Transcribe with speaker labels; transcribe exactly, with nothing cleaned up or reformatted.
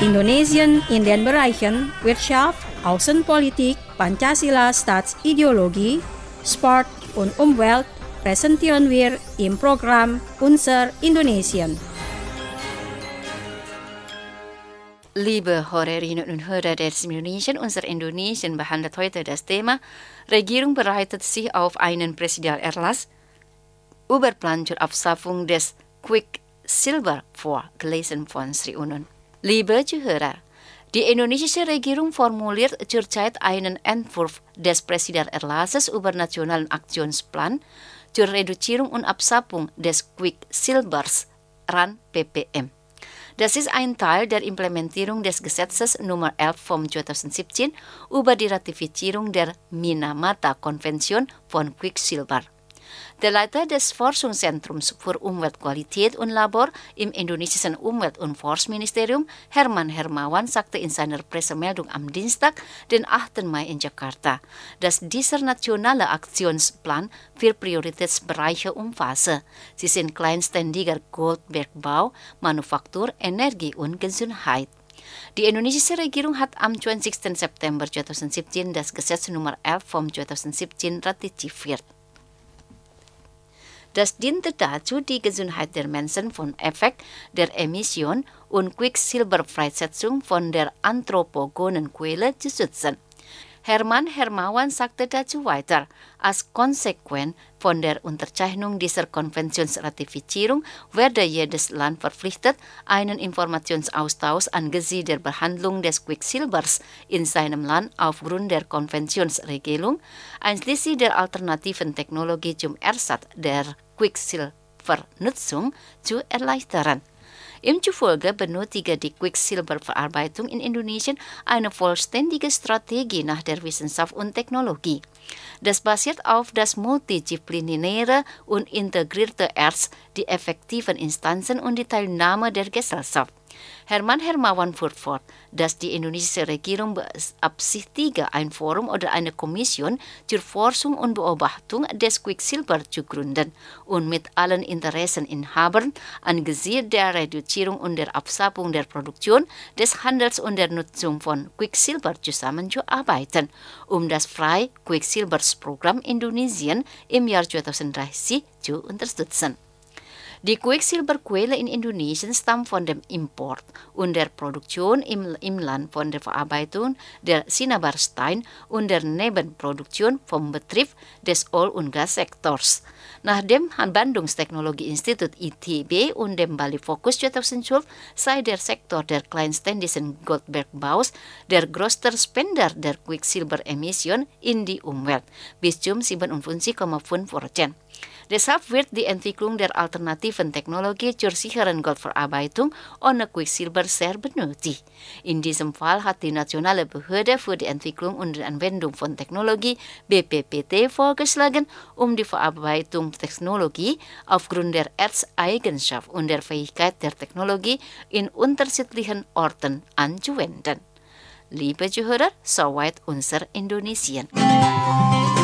Speaker 1: Indonesien in den Bereichen Wirtschaft, Außenpolitik, Pancasila Staatsideologie, Sport und Umwelt präsentieren wir im Programm Unser Indonesien.
Speaker 2: Liebe Hörerinnen und Hörer des Indonesien, unser Indonesien behandelt heute das Thema Regierung bereitet sich auf einen Präsidialerlass über Plan zur Abschaffung des Quicksilver vor, gelesen von Sri Unun. Liebe Zuhörer, die indonesische Regierung formuliert zurzeit einen Entwurf des Präsidialerlasses über Nationalen Aktionsplan zur Reduzierung und Abschaffung des Quicksilbers, R A N P P M. Das ist ein Teil der Implementierung des Gesetzes Nummer elf vom zweitausendsiebzehn über die Ratifizierung der Minamata-Konvention von Quicksilver. Der Leiter des Forschungszentrums für Umweltqualität und Labor im indonesischen Umwelt- und Forstministerium, Herman Hermawan, sagte in seiner Pressemeldung am Dienstag, den achten Mai in Jakarta, dass dieser nationale Aktionsplan vier Prioritätsbereiche umfasse. Sie sind kleinständiger Goldbergbau, Manufaktur, Energie und Gesundheit. Die indonesische Regierung hat am zwanzigsten September zweitausendsiebzehn das Gesetz Nummer elf vom zweitausendsiebzehn ratifiziert. Das diente dazu, die Gesundheit der Menschen von Effekt der Emission und Quecksilberfreisetzung von der anthropogonen Quelle zu schützen. Herman Hermawan sagte dazu weiter, als Konsequenz von der Unterzeichnung dieser Konventionsratifizierung werde jedes Land verpflichtet, einen Informationsaustausch angesichts der Behandlung des Quicksilbers in seinem Land aufgrund der Konventionsregelung, einschließlich der alternativen Technologie zum Ersatz der Quicksilbernutzung, zu erleichtern. Ihm zufolge benötige die Quicksilberverarbeitung in Indonesien eine vollständige Strategie nach der Wissenschaft und Technologie. Das basiert auf das multidisziplinäre und integrierte Erz, die effektiven Instanzen und die Teilnahme der Gesellschaft. Herman Hermawan fuhr fort, dass die indonesische Regierung beabsichtige, ein Forum oder eine Kommission zur Forschung und Beobachtung des Quicksilber zu gründen und mit allen Interesseninhabern angesichts der Reduzierung und der Abschaffung der Produktion, des Handels und der Nutzung von Quicksilber zusammenzuarbeiten, um das Frei-Quicksilbers-Programm Indonesien im Jahr zweitausenddreißig zu unterstützen. Die Quicksilberquelle in Indonesien stammt von dem Import und der Produktion im, im Land von der Verarbeitung der Cinnabarstein und der Nebenproduktion vom Betrieb des Öl- und Gassektors. Nach dem Bandungstechnologieinstitut I T B und dem Bali Fokus zweitausendzwölf sei der Sektor der kleinständischen Goldbergbaus der größte Spender der Quicksilberemission in die Umwelt, bis zum siebenundfünfzig Komma fünf Prozent. Deshalb wird die Entwicklung der alternativen Technologie zur sicheren Goldverarbeitung ohne Quicksilber sehr benötigt. In diesem Fall hat die Nationale Behörde für die Entwicklung und Anwendung von Technologie B P P T vorgeschlagen, um die Verarbeitungstechnologie aufgrund der Erzeigenschaft und der Fähigkeit der Technologie in unterschiedlichen Orten anzuwenden. Liebe Zuhörer, soweit unser Indonesien.